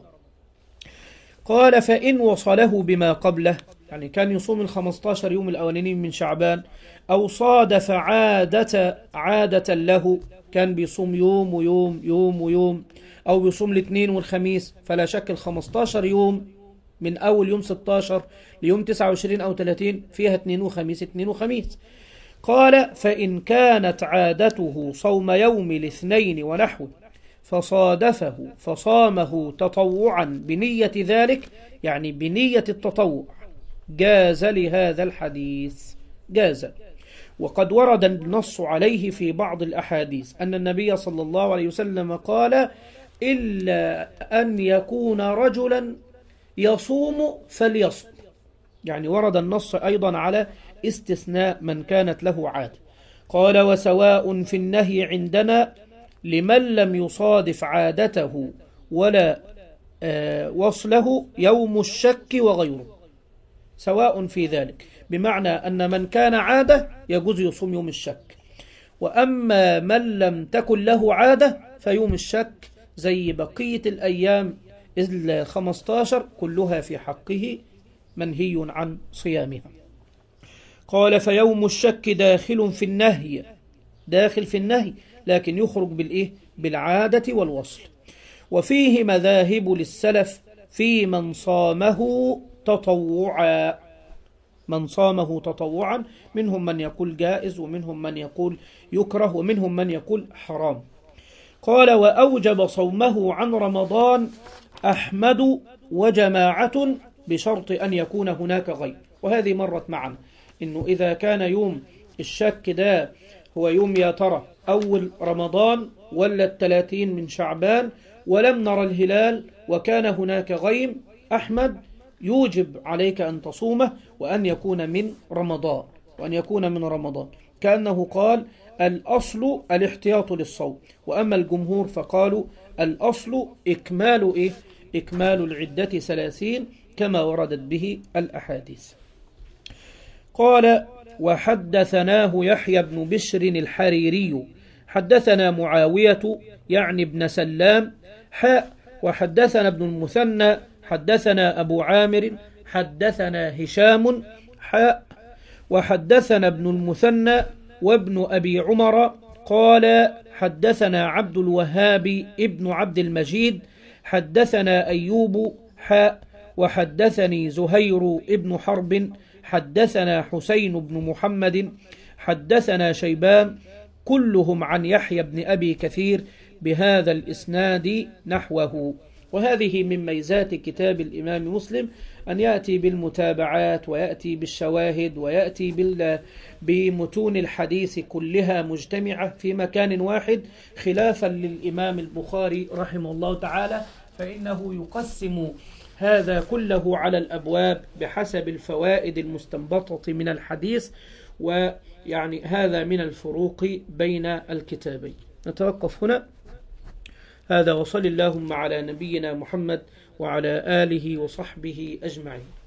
قال: فإن وصله بما قبله، يعني كان يصوم الخمستاشر يوم الأولانيين من شعبان، أو صادف عادة عادة له، كان بيصوم يوم ويوم يوم ويوم، أو بيصوم الاثنين والخميس، فلا شك الخمستاشر يوم من أول يوم ستاشر ليوم تسعة وعشرين أو ثلاثين فيها اثنين وخميس اثنين وخميس. قال: فإن كانت عادته صوم يوم الاثنين ونحوه فصادفه فصامه تطوعا بنية ذلك، يعني بنية التطوع، جاز لهذا الحديث، جاز. وقد ورد النص عليه في بعض الأحاديث أن النبي صلى الله عليه وسلم قال: إلا أن يكون رجلا يصوم فليصوم. يعني ورد النص أيضا على استثناء من كانت له عادة. قال: وسواء في النهي عندنا لمن لم يصادف عادته ولا آه وصله يوم الشك وغيره، سواء في ذلك، بمعنى أن من كان عادة يجوز يصوم يوم الشك، وأما من لم تكن له عادة فيوم الشك زي بقية الأيام إلا خمسة عشر كلها في حقه منهي عن صيامها. قال فيوم الشك داخل في النهي، داخل في النهي لكن يخرج بالإيه؟ بالعادة والوصل. وفيه مذاهب للسلف في من صامه تطوعا، من صامه تطوعا منهم من يقول جائز ومنهم من يقول يكره ومنهم من يقول حرام. قال وأوجب صومه عن رمضان أحمد وجماعة بشرط أن يكون هناك غيب، وهذه مرت معنا إنه إذا كان يوم الشك ده هو يوم يا ترى أول رمضان ولا الثلاثين من شعبان ولم نرى الهلال وكان هناك غيم، أحمد يوجب عليك أن تصومه وأن يكون من رمضان، وأن يكون من رمضان، كأنه قال الأصل الاحتياط للصوم. وأما الجمهور فقالوا الأصل إكمال إيه؟ إكمال العدة ثلاثين كما وردت به الأحاديث. قال وحدثناه يحيى بن بشر الحريري حدثنا معاوية يعني ابن سلام حاء وحدثنا ابن المثنى حدثنا أبو عامر حدثنا هشام حاء وحدثنا ابن المثنى وابن أبي عمر قال حدثنا عبد الوهاب ابن عبد المجيد حدثنا أيوب حاء وحدثني زهير ابن حرب حدثنا حسين بن محمد حدثنا شيبان كلهم عن يحيى بن أبي كثير بهذا الإسناد نحوه. وهذه من ميزات كتاب الإمام مسلم أن يأتي بالمتابعات ويأتي بالشواهد ويأتي بال... بمتون الحديث كلها مجتمعة في مكان واحد، خلافا للإمام البخاري رحمه الله تعالى فإنه يقسم هذا كله على الأبواب بحسب الفوائد المستنبطة من الحديث، ويعني هذا من الفروق بين الكتابين. نتوقف هنا. هذا وصل اللهم على نبينا محمد وعلى آله وصحبه أجمعين.